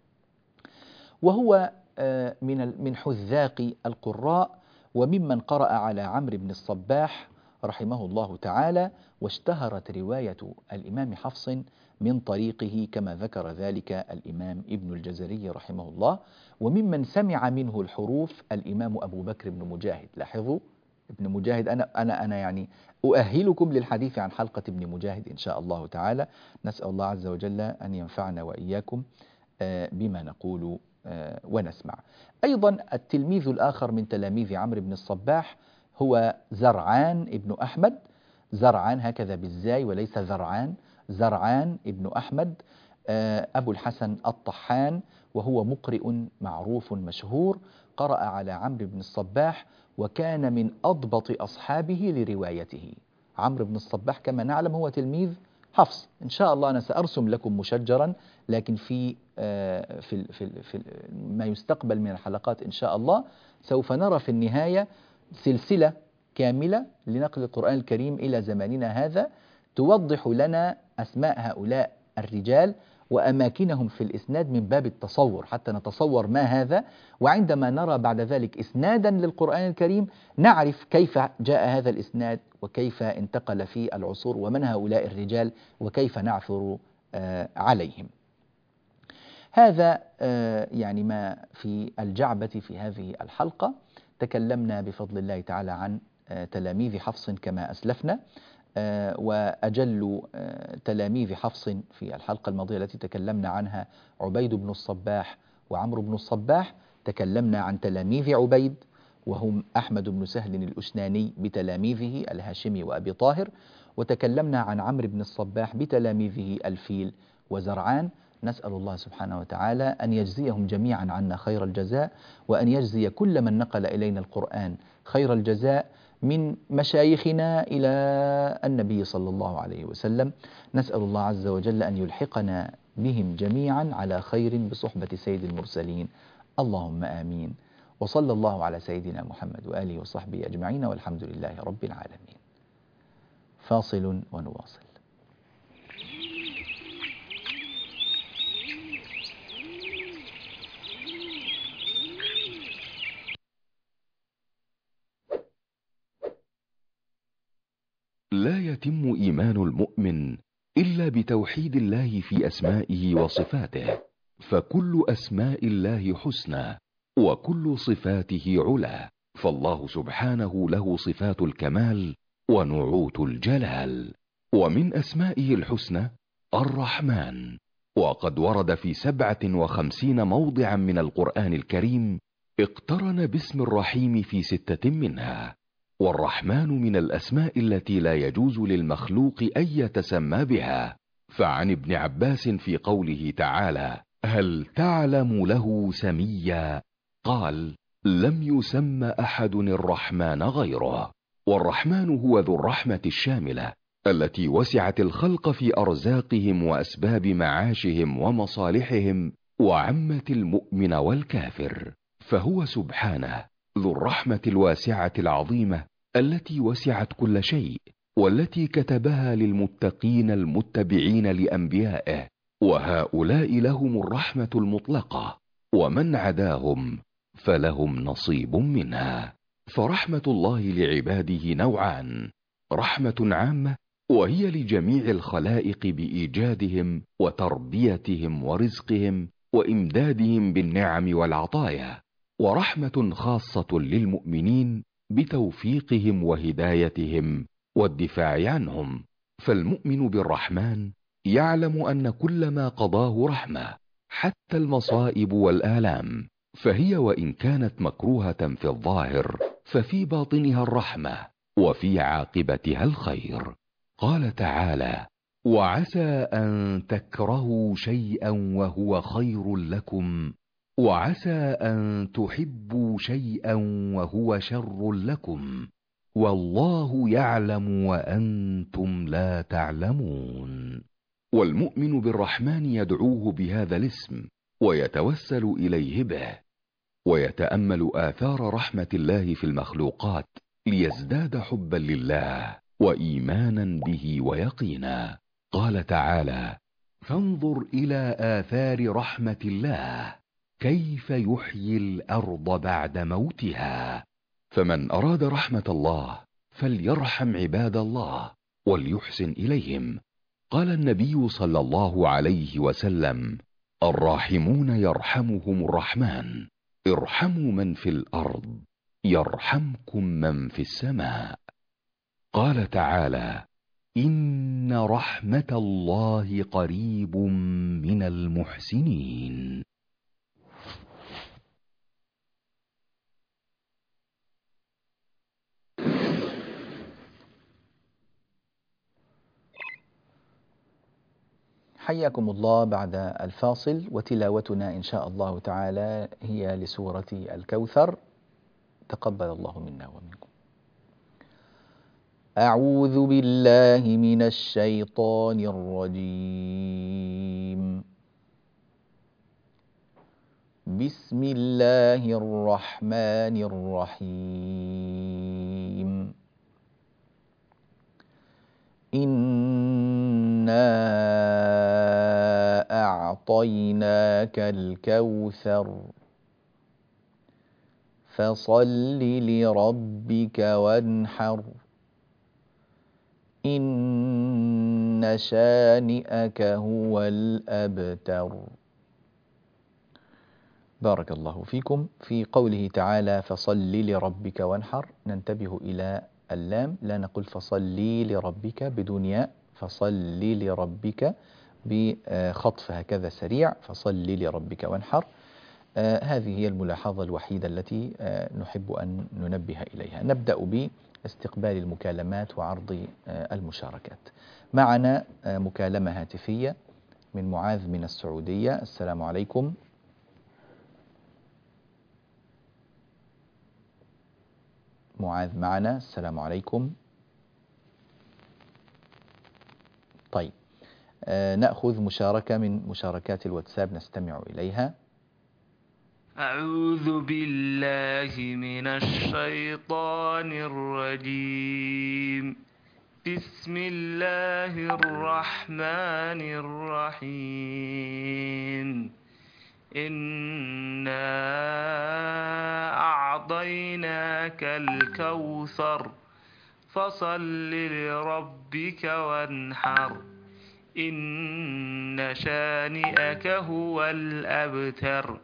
Speaker 2: وهو من حذاق القراء وممن قرأ على عمرو بن الصباح رحمه الله تعالى، واشتهرت رواية الإمام حفص من طريقه كما ذكر ذلك الإمام ابن الجزري رحمه الله. وممن سمع منه الحروف الإمام أبو بكر بن مجاهد. لاحظوا ابن مجاهد، أنا يعني أؤهلكم للحديث عن حلقة ابن مجاهد إن شاء الله تعالى. نسأل الله عز وجل أن ينفعنا وإياكم بما نقول ونسمع. أيضا التلميذ الآخر من تلاميذ عمرو بن الصباح هو زرعان ابن أحمد، زرعان هكذا بالزاي وليس ذرعان، زرعان ابن أحمد أبو الحسن الطحان، وهو مقرئ معروف مشهور، قرأ على عمرو بن الصباح وكان من أضبط أصحابه لروايته. عمرو بن الصباح كما نعلم هو تلميذ حفص. إن شاء الله أنا سأرسم لكم مشجرا، لكن في ما يستقبل من الحلقات إن شاء الله سوف نرى في النهاية سلسلة كاملة لنقل القرآن الكريم إلى زماننا هذا، توضح لنا أسماء هؤلاء الرجال وأماكنهم في الإسناد من باب التصور، حتى نتصور ما هذا، وعندما نرى بعد ذلك إسنادا للقرآن الكريم نعرف كيف جاء هذا الإسناد وكيف انتقل في العصور ومن هؤلاء الرجال وكيف نعثر عليهم. هذا يعني ما في الجعبة في هذه الحلقة. تكلمنا بفضل الله تعالى عن تلاميذ حفص كما أسلفنا، وأجل تلاميذ حفص في الحلقة الماضية التي تكلمنا عنها عبيد بن الصباح وعمرو بن الصباح. تكلمنا عن تلاميذ عبيد وهم أحمد بن سهل الأشناني بتلاميذه الهاشمي وأبي طاهر، وتكلمنا عن عمرو بن الصباح بتلاميذه الفيل وزرعان. نسأل الله سبحانه وتعالى أن يجزيهم جميعا عنا خير الجزاء، وأن يجزي كل من نقل إلينا القرآن خير الجزاء من مشايخنا إلى النبي صلى الله عليه وسلم. نسأل الله عز وجل أن يلحقنا بهم جميعا على خير بصحبة سيد المرسلين، اللهم آمين. وصلى الله على سيدنا محمد وآله وصحبه أجمعين، والحمد لله رب العالمين. فاصل ونواصل.
Speaker 3: لا يتم إيمان المؤمن إلا بتوحيد الله في أسمائه وصفاته، فكل أسماء الله حسنى وكل صفاته علا، فالله سبحانه له صفات الكمال ونعوت الجلال. ومن أسمائه الحسنى الرحمن، وقد ورد في 57 موضعا من القرآن الكريم اقترن باسم الرحيم في 6 منها. والرحمن من الأسماء التي لا يجوز للمخلوق أن يتسمى بها، فعن ابن عباس في قوله تعالى: هل تعلم له سميا؟ قال: لم يسم أحد الرحمن غيره. والرحمن هو ذو الرحمة الشاملة التي وسعت الخلق في أرزاقهم وأسباب معاشهم ومصالحهم، وعمت المؤمن والكافر، فهو سبحانه ذو الرحمة الواسعة العظيمة التي وسعت كل شيء، والتي كتبها للمتقين المتبعين لأنبيائه، وهؤلاء لهم الرحمة المطلقة، ومن عداهم فلهم نصيب منها. فرحمة الله لعباده نوعان: رحمة عامة وهي لجميع الخلائق بإيجادهم وتربيتهم ورزقهم وإمدادهم بالنعم والعطايا، ورحمة خاصة للمؤمنين بتوفيقهم وهدايتهم والدفاع عنهم. فالمؤمن بالرحمن يعلم أن كل ما قضاه رحمة، حتى المصائب والآلام، فهي وإن كانت مكروهة في الظاهر ففي باطنها الرحمة، وفي عاقبتها الخير. قال تعالى: وعسى أن تكرهوا شيئا وهو خير لكم، وعسى أن تحبوا شيئا وهو شر لكم، والله يعلم وأنتم لا تعلمون. والمؤمن بالرحمن يدعوه بهذا الاسم ويتوسل إليه به، ويتأمل آثار رحمة الله في المخلوقات ليزداد حبا لله وإيمانا به ويقينا. قال تعالى: فانظر إلى آثار رحمة الله كيف يحيي الأرض بعد موتها. فمن أراد رحمة الله فليرحم عباد الله وليحسن إليهم. قال النبي صلى الله عليه وسلم: الراحمون يرحمهم الرحمن، ارحموا من في الأرض يرحمكم من في السماء. قال تعالى: إن رحمة الله قريب من المحسنين.
Speaker 2: حياكم الله بعد الفاصل، وتلاوتنا إن شاء الله تعالى هي لسورة الكوثر. تقبل الله منا ومنكم. أعوذ بالله من الشيطان الرجيم. بسم الله الرحمن الرحيم. إنا أعطيناك الكوثر فصل لربك وانحر إن شانئك هو الأبتر. بارك الله فيكم. في قوله تعالى فصل لربك وانحر ننتبه إلى اللام، لا نقول فصلي لربك بدون ياء، فصلي لربك بخطف هكذا سريع، فصلي لربك وانحر. هذه هي الملاحظة الوحيدة التي نحب أن ننبه إليها. نبدأ باستقبال المكالمات وعرض المشاركات. معنا مكالمة هاتفية من معاذ من السعودية. السلام عليكم. معاذ معنا. السلام عليكم. طيب، نأخذ مشاركة من مشاركات الواتساب نستمع إليها.
Speaker 4: أعوذ بالله من الشيطان الرجيم. بسم الله الرحمن الرحيم. إنا أعطيناك الكوثر فصل لربك وانحر إن شانئك هو الأبتر.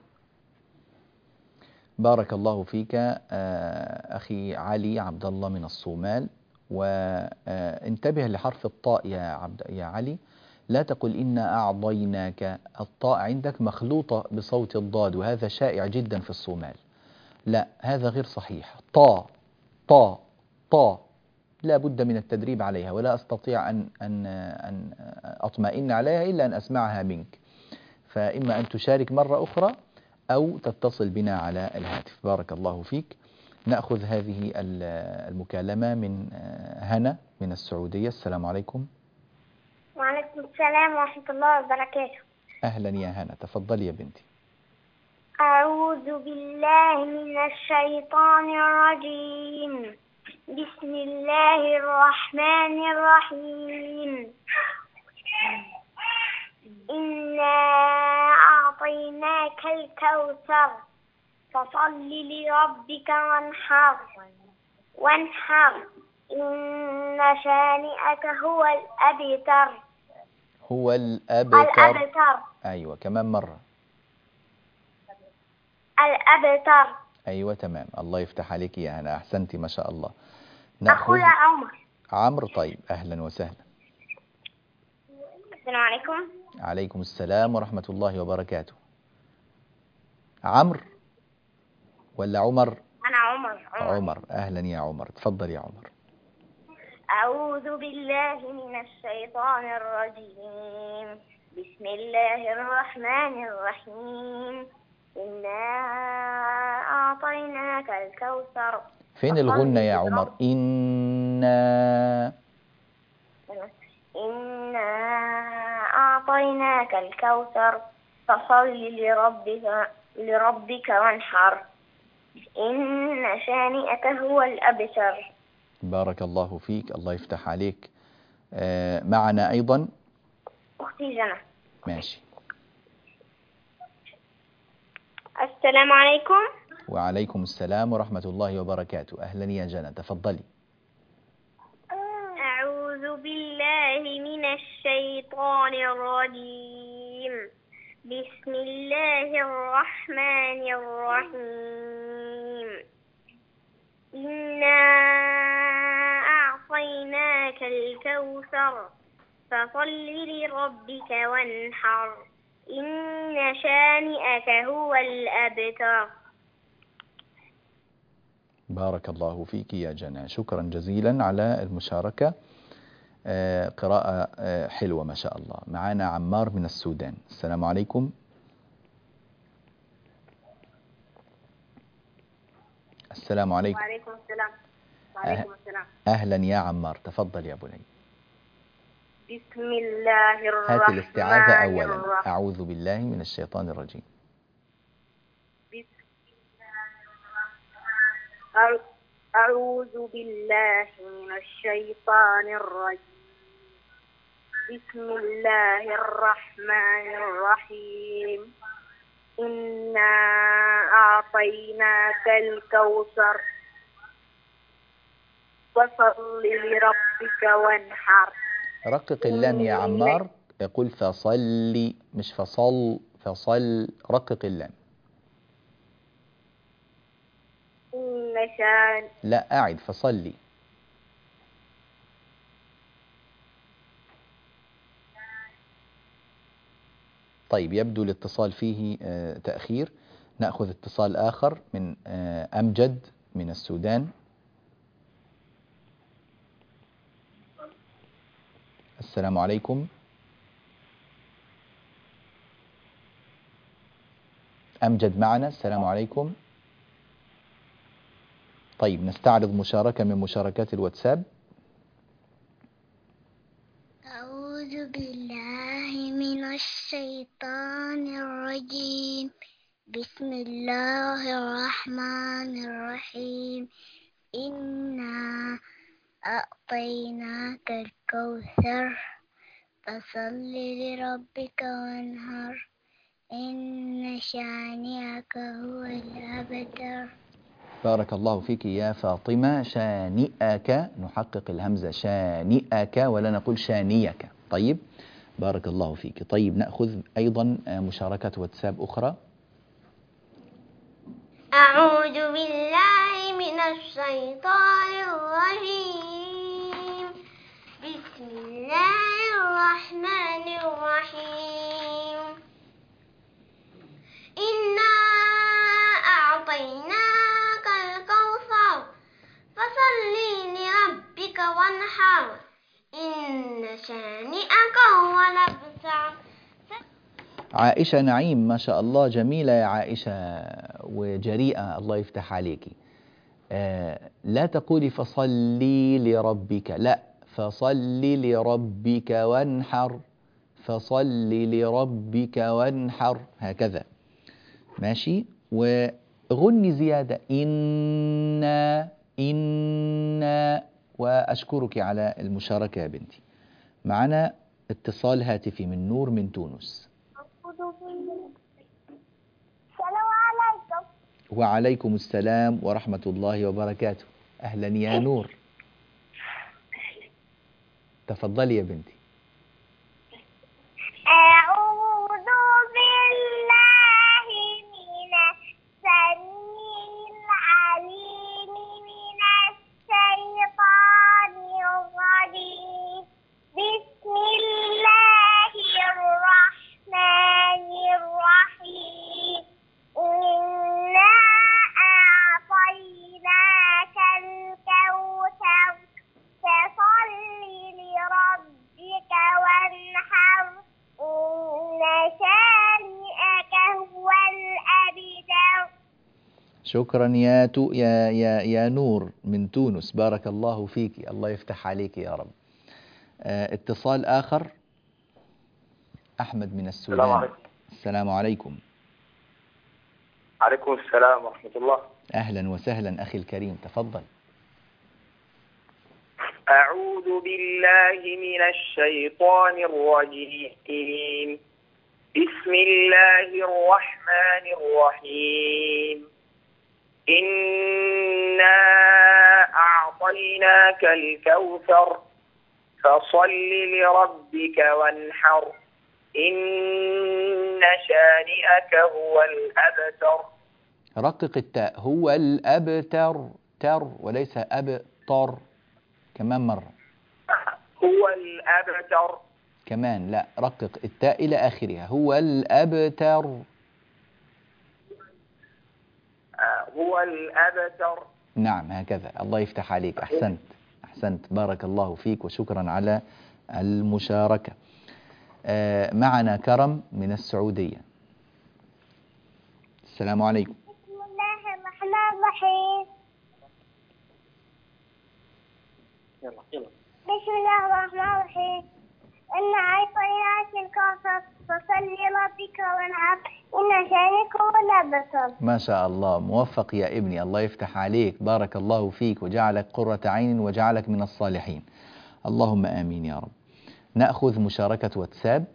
Speaker 2: بارك الله فيك أخي علي عبد الله من الصومال. وانتبه لحرف الطاء يا علي، لا تقل إنا أعطيناك. الطاء عندك مخلوطة بصوت الضاد، وهذا شائع جدا في الصومال. لا، هذا غير صحيح. طا طا طا، لا بد من التدريب عليها، ولا أستطيع أن أطمئن عليها إلا أن أسمعها منك. فإما أن تشارك مرة أخرى أو تتصل بنا على الهاتف. بارك الله فيك. نأخذ هذه المكالمة من هنا من السعودية. السلام عليكم.
Speaker 5: وعليكم السلام ورحمة الله وبركاته.
Speaker 2: أهلا يا هنا، تفضلي يا بنتي.
Speaker 5: أعوذ بالله من الشيطان الرجيم. بسم الله الرحمن الرحيم. إنا أعطيناك الكوثر فصل لربك وانحر إن شانئك هو الأبتر.
Speaker 2: هو الأبتر.
Speaker 5: الأبتر.
Speaker 2: أيوة، كمان مرة.
Speaker 5: الأبتر.
Speaker 2: أيوة تمام، الله يفتح عليك يا هنا، أحسنتي ما شاء الله.
Speaker 5: أخويا عمر.
Speaker 2: عمرو، طيب أهلا وسهلا.
Speaker 5: السلام عليكم.
Speaker 2: عليكم السلام ورحمة الله وبركاته. عمرو ولا عمر؟
Speaker 5: أنا عمر.
Speaker 2: عمر، أهلا يا عمر، تفضل يا عمر.
Speaker 5: أعوذ بالله من الشيطان الرجيم. بسم الله الرحمن الرحيم. إنا أعطيناك الكوثر.
Speaker 2: فين الغنة يا عمر؟ إنا
Speaker 5: أعطيناك الكوثر فصل لربك وانحر إن شانئك هو الأبتر.
Speaker 2: بارك الله فيك، الله يفتح عليك. معنا أيضا
Speaker 5: أختي جنى.
Speaker 2: ماشي.
Speaker 5: السلام عليكم.
Speaker 2: وعليكم السلام ورحمة الله وبركاته. أهلا يا جنى، تفضلي.
Speaker 5: أعوذ بالله من الشيطان الرجيم. بسم الله الرحمن الرحيم. إنا أعطيناك الكوثر فصل لربك وانحر إن شانئك هو الأبتر.
Speaker 2: بارك الله فيك يا جنى، شكرا جزيلا على المشاركة. قراءة حلوة ما شاء الله. معنا عمار من السودان. السلام عليكم. السلام عليكم.
Speaker 5: وعليكم السلام. وعليكم السلام.
Speaker 2: أهلا يا عمار، تفضل يا بني.
Speaker 5: بسم الله الرحمن
Speaker 2: هات الاستعاذة أولا.
Speaker 5: الرحيم.
Speaker 2: أعوذ بالله من الشيطان الرجيم.
Speaker 5: أعوذ بالله من الشيطان الرجيم. بسم الله الرحمن الرحيم. إنا أعطيناك الكوثر فصل لربك وانحر.
Speaker 2: رقق اللام يا عمار، يقول فصلي مش فصل. فصل، رقق اللام. لا، أعد فصلي. طيب، يبدو الاتصال فيه تأخير. نأخذ اتصال آخر من أمجد من السودان. السلام عليكم. أمجد معنا. السلام عليكم. طيب، نستعرض مشاركة من مشاركات الواتساب.
Speaker 6: أعوذ بالله من الشيطان الرجيم. بسم الله الرحمن الرحيم. إنا أعطيناك الكوثر فصل لربك وانحر إن شانئك هو الأبتر.
Speaker 2: بارك الله فيك يا فاطمة. شانئك، نحقق الهمزة، شانئك ولا نقول شانيك. طيب، بارك الله فيك. طيب، نأخذ أيضا مشاركة واتساب أخرى.
Speaker 5: أعوذ بالله من الشيطان الرجيم. بسم الله
Speaker 6: الرحمن الرحيم إنا أعطيناك الكوثر فصل لربك وانحر إن شانئك هو الأبتر.
Speaker 2: عائشة نعيم، ما شاء الله، جميلة يا عائشة وجريئة، الله يفتح عليكي. لا تقولي فصلي لربك، لا، فصلي لربك وانحر، فصلي لربك وانحر، هكذا ماشي. وغني زيادة، إنا. وأشكرك على المشاركة يا بنتي. معنا اتصال هاتفي من نور من تونس.
Speaker 5: السلام عليكم.
Speaker 2: وعليكم السلام ورحمة الله وبركاته. أهلا يا نور، تفضلي يا بنتي.
Speaker 5: أعوذ بالله من السميع العليم من الشيطان الرجيم. بسم الله الرحمن الرحيم. إنا أعطيناك الكوثر فصل لربك وانحر إن شانئك هو الأبتر.
Speaker 2: شكرا يا نور من تونس، بارك الله فيك، الله يفتح عليك يا رب. اتصال آخر، أحمد من السودان.
Speaker 7: السلام عليكم.
Speaker 2: السلام عليكم.
Speaker 7: عليكم السلام ورحمة الله.
Speaker 2: أهلا وسهلا أخي الكريم، تفضل.
Speaker 7: أعوذ بالله من الشيطان الرجيم. بسم الله الرحمن الرحيم. إنا أعطيناك الكوثر فصل لربك وانحر إن شانئك هو الأبتر.
Speaker 2: رقق التاء، هو الأبتر، تر وليس أبتر. كمان مرة.
Speaker 7: هو الأبتر.
Speaker 2: كمان لا، رقق التاء إلى آخرها، هو الأبتر.
Speaker 7: هو الأبتر.
Speaker 2: نعم هكذا، الله يفتح عليك، أحسنت أحسنت، بارك الله فيك وشكرا على المشاركة. معنا كرم من السعودية. السلام عليكم.
Speaker 5: بسم الله الرحمن الرحيم. بسم الله الرحمن الرحيم. إنا أعطيناك الكوثر فصل لربك وانحر إن شانئك هو الأبتر.
Speaker 2: ما شاء الله، موفق يا ابني، الله يفتح عليك، بارك الله فيك وجعلك قرة عين وجعلك من الصالحين، اللهم آمين يا رب. نأخذ مشاركة واتساب.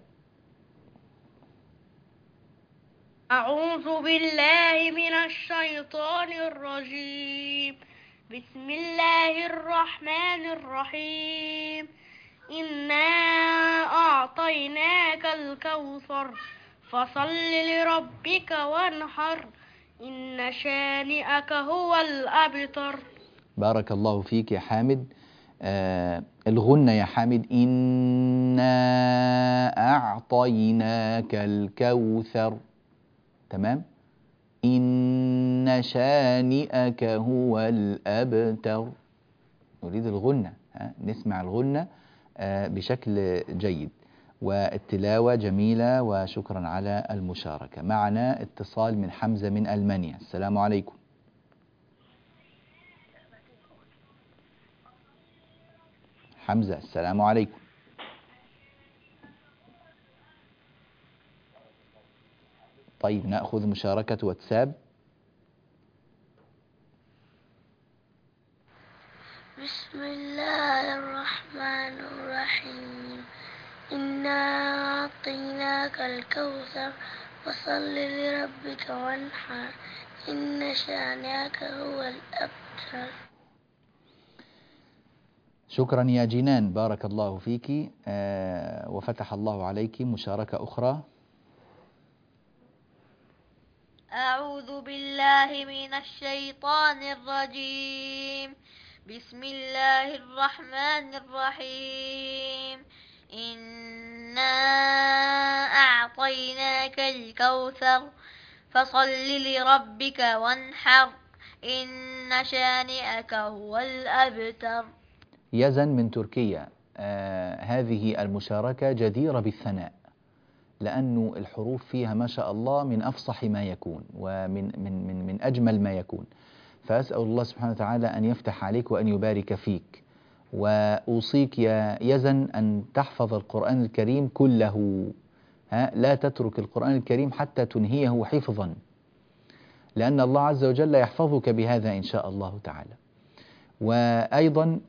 Speaker 8: أعوذ بالله من الشيطان الرجيم. بسم الله الرحمن الرحيم. إنا أعطيناك الكوثر فصل لربك وانحر إن شانئك هو الأبتر.
Speaker 2: بارك الله فيك يا حامد. الغنة يا حامد، إنا أعطيناك الكوثر، تمام. إن شانئك هو الأبتر. نريد الغنة، نسمع الغنة بشكل جيد، والتلاوة جميلة، وشكرا على المشاركة. معنا اتصال من حمزة من ألمانيا. السلام عليكم. حمزة، السلام عليكم. طيب نأخذ مشاركة واتساب.
Speaker 6: بسم الله الرحمن الرحيم. إنا أعطيناك الكوثر فصل لربك وانحر إن شانئك هو الأبتر.
Speaker 2: شكرا يا جنان، بارك الله فيك وفتح الله عليك. مشاركة أخرى.
Speaker 8: أعوذ بالله من الشيطان الرجيم. بسم الله الرحمن الرحيم. إنا أعطيناك الكوثر فصل لربك وانحر إن شانئك هو الأبتر.
Speaker 2: يزن من تركيا. هذه المشاركة جديرة بالثناء، لأن الحروف فيها ما شاء الله من أفصح ما يكون ومن من أجمل ما يكون. فأسأل الله سبحانه وتعالى أن يفتح عليك وأن يبارك فيك. وأوصيك يا يزن أن تحفظ القرآن الكريم كله. لا تترك القرآن الكريم حتى تنهيه حفظا، لأن الله عز وجل يحفظك بهذا إن شاء الله تعالى. وأيضا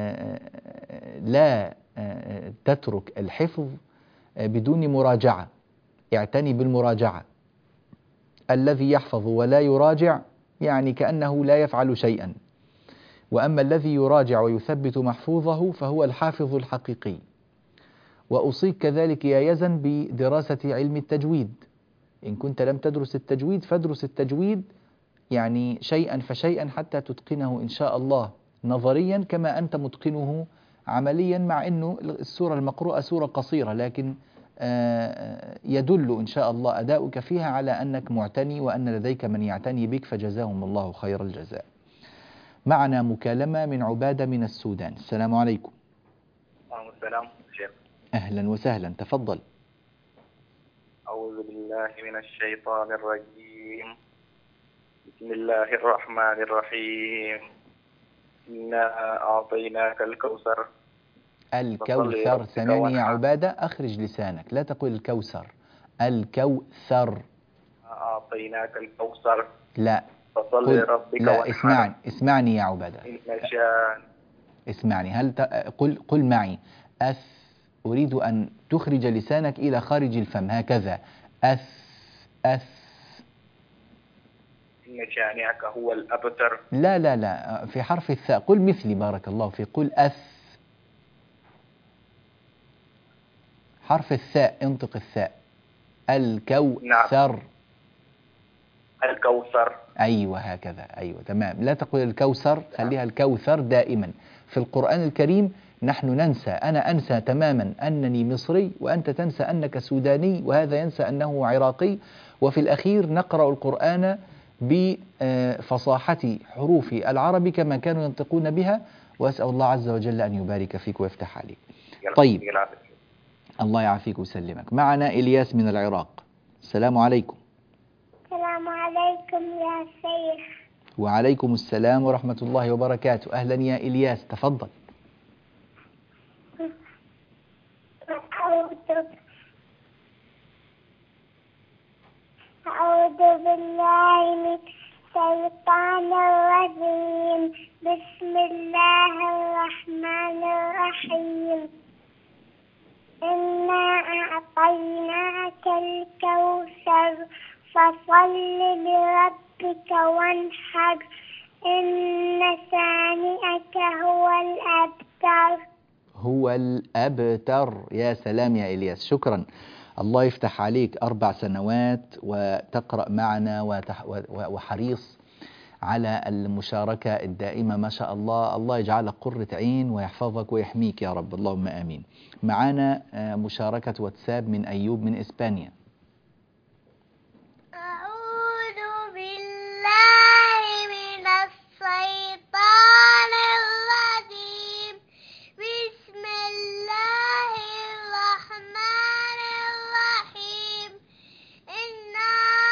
Speaker 2: لا تترك الحفظ بدون مراجعة. اعتني بالمراجعة. الذي يحفظ ولا يراجع يعني كأنه لا يفعل شيئا، وأما الذي يراجع ويثبت محفوظه فهو الحافظ الحقيقي. وأوصيك كذلك يا يزن بدراسة علم التجويد. إن كنت لم تدرس التجويد فادرس التجويد، يعني شيئا فشيئا حتى تتقنه إن شاء الله نظريا كما أنت متقنه عمليا، مع أنه السورة المقروءة سورة قصيرة، لكن يدل إن شاء الله أداؤك فيها على أنك معتني وأن لديك من يعتني بك، فجزاهم الله خير الجزاء. معنا مكالمة من عبادة من السودان. السلام عليكم.
Speaker 7: وعليكم السلام شيخ.
Speaker 2: أهلا وسهلا، تفضل.
Speaker 7: أعوذ بالله من الشيطان الرجيم. بسم الله الرحمن الرحيم. إنا أعطيناك الكوثر.
Speaker 2: الكوثر، سامعني يا عبادة؟ أخرج لسانك، لا تقول الكوثر، الكوثر.
Speaker 7: أعطيناك الكوثر.
Speaker 2: لا،
Speaker 7: فصل لربك
Speaker 2: لا، اسمعني يا عبادة. اسمعني. قل معي أريد أن تخرج لسانك إلى خارج الفم هكذا. إن
Speaker 7: شانئك هو الأبتر.
Speaker 2: لا، في حرف الثاء. قل مثلي، بارك الله فيك. قل حرف الثاء، انطق الثاء. الكوثر.
Speaker 7: نعم. الكوثر.
Speaker 2: أيوة هكذا، أيوة تمام. لا تقول الكوثر، خليها الكوثر دائما. في القرآن الكريم نحن ننسى، أنا أنسى تماما أنني مصري، وأنت تنسى أنك سوداني، وهذا ينسى أنه عراقي، وفي الأخير نقرأ القرآن بفصاحة حروف العرب كما كانوا ينطقون بها. وأسأل الله عز وجل أن يبارك فيك ويفتح عليك. طيب، الله يعافيك ويسلمك. معنا إلياس من العراق. السلام عليكم.
Speaker 5: السلام عليكم يا شيخ.
Speaker 2: وعليكم السلام ورحمة الله وبركاته. أهلا يا إلياس، تفضل.
Speaker 5: أعوذ بالله من الشيطان الرجيم. بسم الله الرحمن الرحيم. إنا أعطيناك الكوثر فصل لربك وانحر إن شانئك هو الأبتر.
Speaker 2: هو الأبتر. يا سلام يا إلياس، شكرا. الله يفتح عليك. 4 سنوات وتقرأ معنا وحريص على المشاركة الدائمة، ما شاء الله. الله يجعلك قرة عين ويحفظك ويحميك يا رب، اللهم آمين. معنا مشاركة واتساب من أيوب من إسبانيا.
Speaker 6: أعوذ بالله من الشيطان الرجيم. بسم الله الرحمن الرحيم. إنا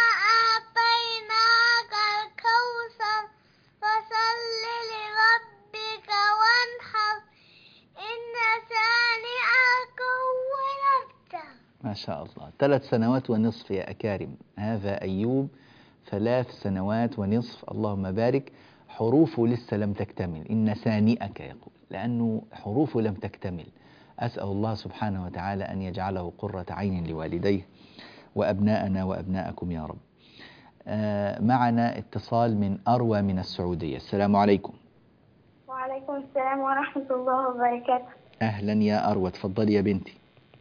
Speaker 6: أعطيناك الكوثر فصل لربك وانحر إن شانئك هو الأبتر.
Speaker 2: ما شاء الله. 3 سنوات ونصف يا أكارم. هذا أيوب 3 سنوات ونصف، اللهم بارك. حروفه لسه لم تكتمل. إن سانئك يقول، لأنه حروفه لم تكتمل. أسأل الله سبحانه وتعالى أن يجعله قرة عين لوالديه وأبناءنا وأبناءكم يا رب. معنا اتصال من أروى من السعودية. السلام عليكم.
Speaker 5: وعليكم السلام ورحمة الله وبركاته.
Speaker 2: أهلا يا أروى، تفضلي يا بنتي.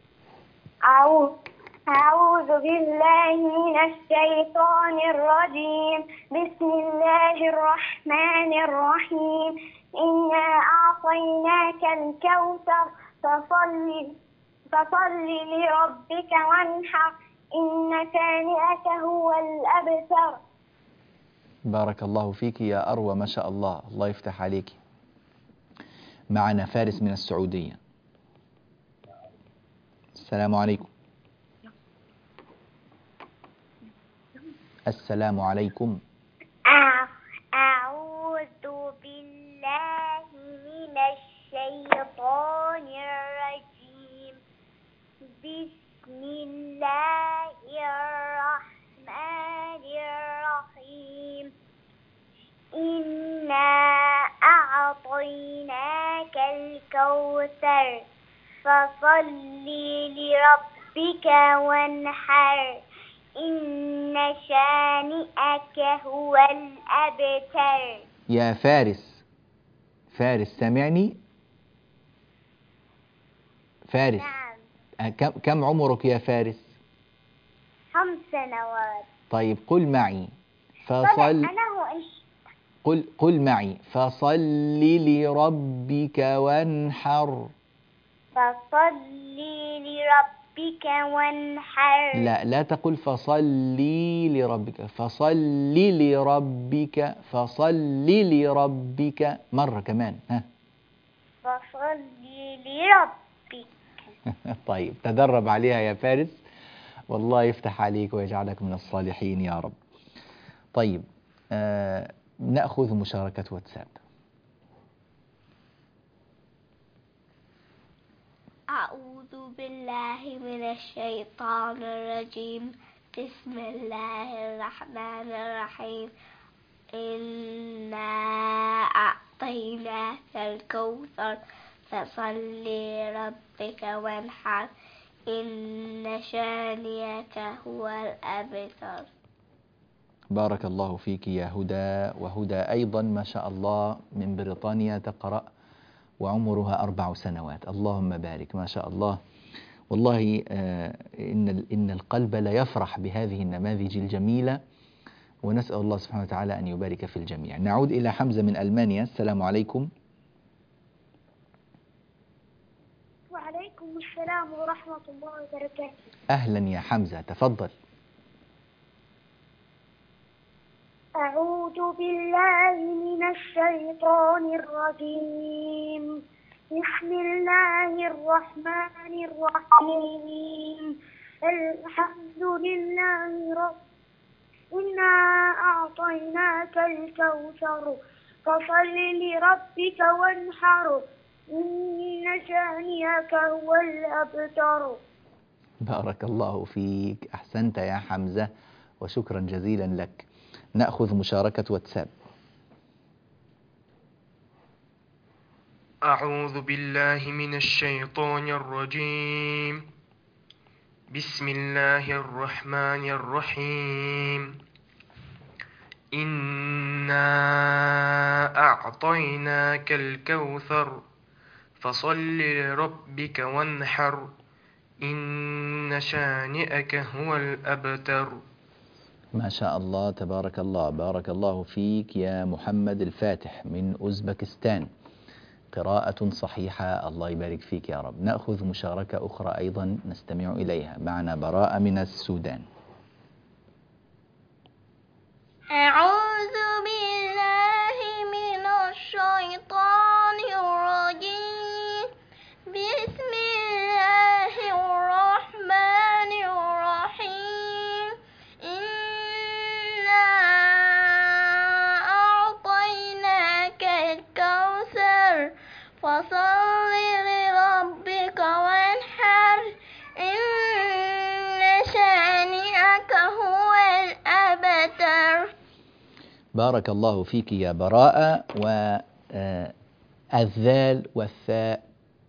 Speaker 5: أعوذ بالله من الشيطان الرجيم. بسم الله الرحمن الرحيم. إنا أعطيناك الكوثر فصل لربك وانحر إن شانئك هو الأبتر.
Speaker 2: بارك الله فيك يا أروى، ما شاء الله، الله يفتح عليك. معنا فارس من السعودية. السلام عليكم. السلام عليكم.
Speaker 6: أعوذ بالله من الشيطان الرجيم. بسم الله الرحمن الرحيم. إنا أعطيناك الكوثر فصل لربك وانحر إن شانئك هو الأبتر.
Speaker 2: يا فارس، فارس سامعني؟ فارس.
Speaker 6: نعم.
Speaker 2: كم عمرك يا فارس؟
Speaker 6: 5 سنوات.
Speaker 2: طيب قل معي قل معي فصل لربك وانحر.
Speaker 6: فصل لربك وانحر.
Speaker 2: لا تقل فصلي لربك، فصلي لربك، فصلي لربك. مرة كمان. ها.
Speaker 6: فصل لربك.
Speaker 2: طيب تدرب عليها يا فارس، والله يفتح عليك ويجعلك من الصالحين يا رب. طيب نأخذ مشاركة واتساب.
Speaker 6: أعوذ بالله من الشيطان الرجيم. بسم الله الرحمن الرحيم. إنا أعطيناك الكوثر فصل لربك وانحر إن شانئك هو الأبتر.
Speaker 2: بارك الله فيك يا هدى. وهدى أيضا ما شاء الله من بريطانيا تقرأ وعمرها 4 سنوات. اللهم بارك، ما شاء الله. والله إن القلب لا يفرح بهذه النماذج الجميلة، ونسأل الله سبحانه وتعالى أن يبارك في الجميع. نعود إلى حمزة من ألمانيا. السلام عليكم.
Speaker 5: وعليكم السلام ورحمة الله وبركاته.
Speaker 2: أهلا يا حمزة، تفضل.
Speaker 5: أعوذ بالله من الشيطان الرجيم. بسم الله الرحمن الرحيم. الحمد لله إنا أعطيناك الكوثر فصل لربك وانحر إن شانئك هو الأبتر.
Speaker 2: بارك الله فيك، أحسنت يا حمزة وشكرا جزيلا لك. نأخذ مشاركة واتساب.
Speaker 9: أعوذ بالله من الشيطان الرجيم. بسم الله الرحمن الرحيم. إنا أعطيناك الكوثر فصل لربك وانحر إن شانئك هو الأبتر.
Speaker 2: ما شاء الله، تبارك الله. بارك الله فيك يا محمد الفاتح من أوزبكستان. قراءة صحيحة، الله يبارك فيك يا رب. نأخذ مشاركة أخرى أيضا نستمع إليها. معنا براءة من السودان.
Speaker 6: أعوذ بالله من الشيطان الرجيم. بسم الله الرحمن الرحيم. إنا أعطيناك الكوثر فصل لربك وانحر إن شانئك هو الأبتر.
Speaker 2: بارك الله فيك يا براءة. والذال والثاء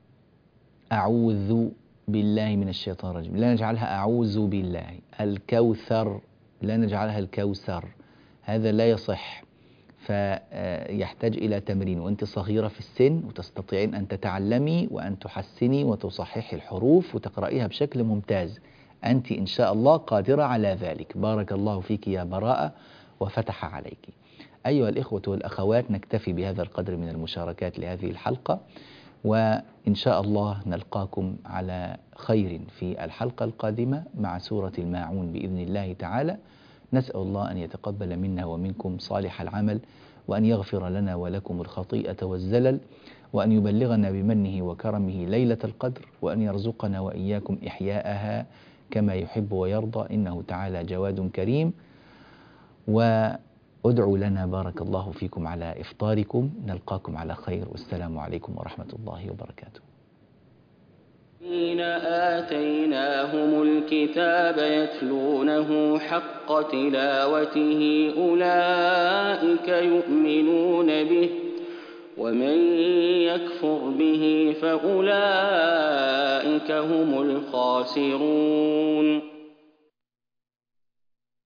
Speaker 2: أعوذ بالله من الشيطان الرجيم لا نجعلها أعوذ بالله. الكوثر لا نجعلها الكوثر، هذا لا يصح، فيحتاج إلى تمرين. وأنت صغيرة في السن وتستطيعين أن تتعلمي وأن تحسني وتصححي الحروف وتقرأيها بشكل ممتاز. أنت إن شاء الله قادرة على ذلك. بارك الله فيك يا براءة وفتح عليك. أيها الإخوة والأخوات، نكتفي بهذا القدر من المشاركات لهذه الحلقة، وإن شاء الله نلقاكم على خير في الحلقة القادمة مع سورة الماعون بإذن الله تعالى. نسأل الله أن يتقبل منا ومنكم صالح العمل، وأن يغفر لنا ولكم الخطيئة والزلل، وأن يبلغنا بمنه وكرمه ليلة القدر، وأن يرزقنا وإياكم إحياءها كما يحب ويرضى، إنه تعالى جواد كريم. وادعوا لنا بارك الله فيكم على إفطاركم. نلقاكم على خير، والسلام عليكم ورحمة الله وبركاته.
Speaker 1: الذين آتيناهم الكتاب يتلونه حق تلاوته أولئك يؤمنون به، ومن يكفر به فأولئك هم الخاسرون.